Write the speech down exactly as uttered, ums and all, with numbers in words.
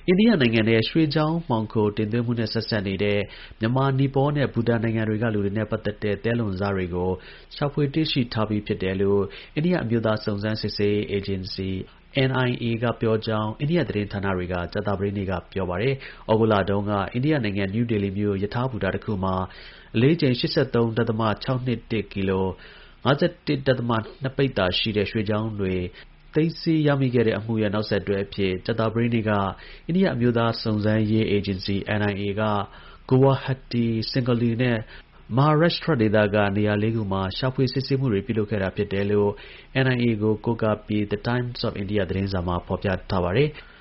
အိန္ဒိယနိုင်ငံရဲ့ရွှေချောင်းမှောင်ခိုတင်သွင်းမှုနဲ့ဆက်စပ်နေတဲ့မြန်မာ၊နီပေါနဲ့ဘူတန်နိုင်ငံတွေကလူတွေနဲ့ပတ်သက်တဲ့သဲလွန်စတွေကိုရှာဖွေတွေ့ရှိထားပြီးဖြစ်တယ်လို့အိန္ဒိယအမျိုးသားစုံစမ်းစစ်ဆေးရေးအေဂျင်စီ အင် အိုင် အေ ကပြောကြောင်းအိန္ဒိယသတင်းဌာနတွေက ကြာသပတေးနေ့ကပြောပါတယ်။ သြဂုတ်လတုန်းက အိန္ဒိယနိုင်ငံ နယူးဒေလီမြို့ ရထားဘူတာတစ်ခုမှာ အလေးချိန် ၈၃.၆၂၁ ကီလို၊ ၅၁.၂ ပိဿာရှိတဲ့ ရွှေချောင်းတွေ သိမ်းဆည်းရမိခဲ့တဲ့အမှုရဲ့ နောက်ဆက်တွဲအဖြစ် ကြာသပတေးနေ့က အိန္ဒိယအမျိုးသားစုံစမ်းရေးအေဂျင်စီ အင် အိုင် အေ က Guwahati, Sangli နဲ့ Maharashtra ဒေသက နေရာလေးခုမှာ ရှာဖွေစစ်ဆေးမှုတွေ ပြုလုပ်ခဲ့တာဖြစ်တယ်လို့ အင် အိုင် အေ ကို ကိုးကားပြီး The Times of India သတင်းစာမှာ ဖော်ပြထားပါတယ်။